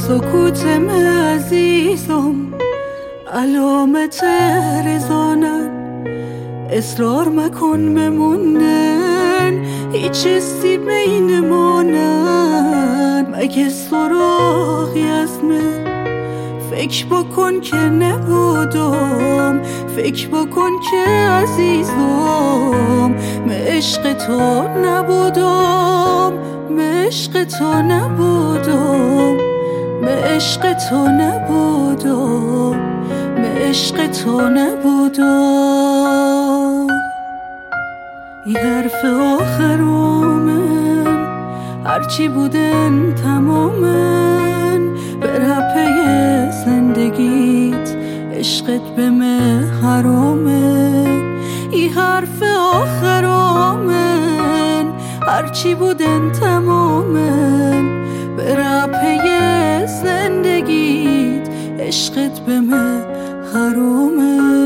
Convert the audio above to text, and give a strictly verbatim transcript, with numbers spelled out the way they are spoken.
سکوتم عزیزم علامت رضانن، اصرار مکن بموندن هیچ حسی بینمانن، مگه سراغی از من فکر بکن که نبودم، فکر بکن که عزیزم من عشق تو نبودم، من عشق تو نبودم، من عشق تو نبودم، من عشق تو نبودم. این حرف آخرامن هرچی بودن تمامن، برم پی زندگیت عشقت به من حرامه. این حرف آخرامن هرچی بودن تمامن، برم پی زندگیت عشقت به من حرامه.